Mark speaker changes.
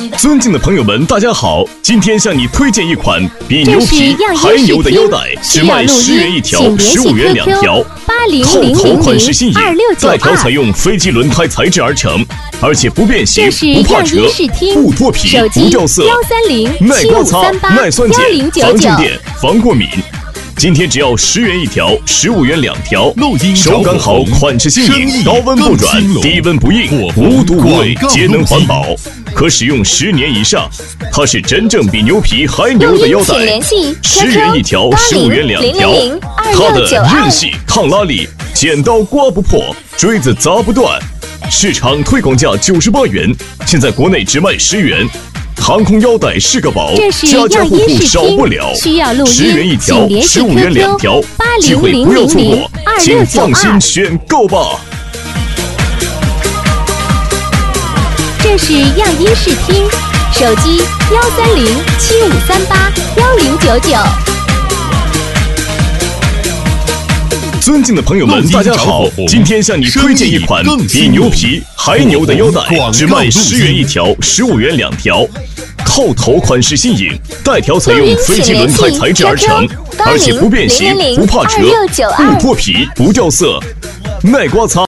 Speaker 1: 尊敬的朋友们，大家好！今天向你推荐一款比牛皮还牛的腰带，只卖10元一条，15元2条。套头款式新颖，带条采用飞机轮胎材质而成，而且不变形、不怕折、不脱皮、不掉色，耐刮擦、耐酸碱、防静电、防过敏。今天只要10元一条，15元2条，手感好，款式新颖，高温不软，低温不硬，无毒无味，节能环保，可使用10年以上。它是真正比牛皮还牛的腰带，10元一条，15元2条。它的韧性、抗拉力，剪刀刮不破，锥子砸不断。市场推广价98元，现在国内只卖10元。航空腰带是个宝，家家户户少不了。10元一条，15元2条，机会不要错过，请放心选购吧。
Speaker 2: 这是样音视听，手机13075381099。
Speaker 1: 尊敬的朋友们，大家好！今天向你推荐一款比牛皮还牛的腰带，只卖10元一条，15元2条。套头款式新颖，带条采用飞机轮胎材质而成，而且不变形、不怕折、不脱皮、不掉色，耐刮擦。